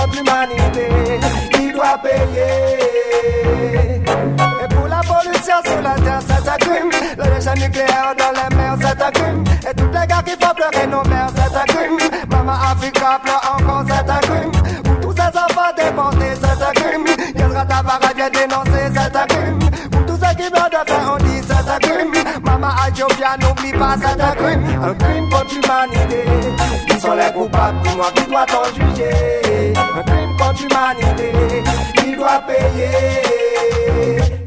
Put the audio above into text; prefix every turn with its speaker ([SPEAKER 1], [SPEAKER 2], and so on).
[SPEAKER 1] contre l'humanité, il doit payer. Et pour la pollution sur la terre, c'est un crime. Le déchet nucléaire dans les mers, c'est un crime. Et tous les gars qui font pleurer nos mères, c'est un crime. Maman Africa pleure encore, c'est un crime. Pour tous ces enfants déportés, c'est un crime. Viendra Tabara vient dénoncer, c'est un crime. Pour tous ceux qui meurent de faim, on dit c'est un crime. Maman Ethiopia n'oublie pas, c'est un crime. Un crime contre l'humanité. Qui sont les coupables, dis-moi qui doit-on juger? Un crime contre l'humanité. Qui doit payer?